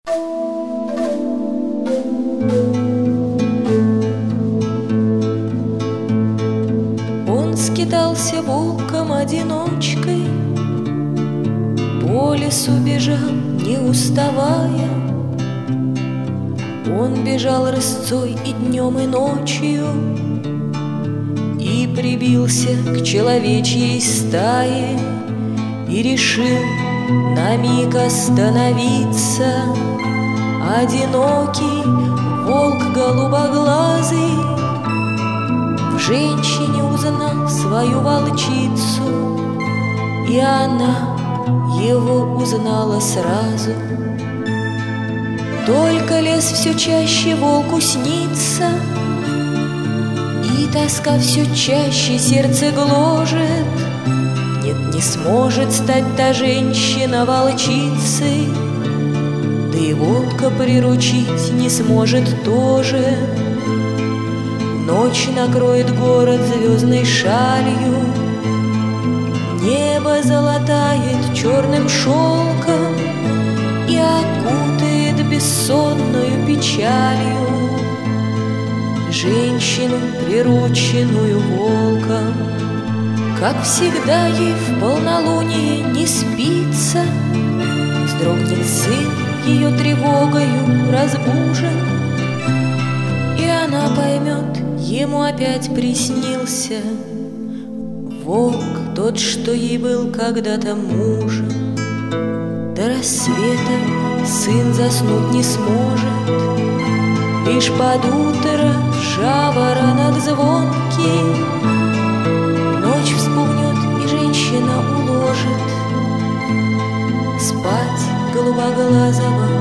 Он скитался волком-одиночкой, по лесу бежал, не уставая. Он бежал рысцой и днем, и ночью, и прибился к человечьей стае, и решил на миг остановиться. Одинокий волк голубоглазый в женщине узнал свою волчицу, и она его узнала сразу. Только лес все чаще волку снится, и тоска все чаще сердце гложет. Нет, не сможет стать та женщина волчицей, да и волка приручить не сможет тоже. Ночь накроет город звездной шалью, небо золотает черным шелком и окутает бессонную печалью женщину, прирученную волком. Как всегда ей в полнолуние не спится, вздрогнет сын ее тревогою разбужен, и она поймет, ему опять приснился волк, тот, что ей был когда-то мужем. До рассвета сын заснуть не сможет, лишь под утро жаворонок звонкий ночь вспугнет, и женщина уложит спать голубоглазого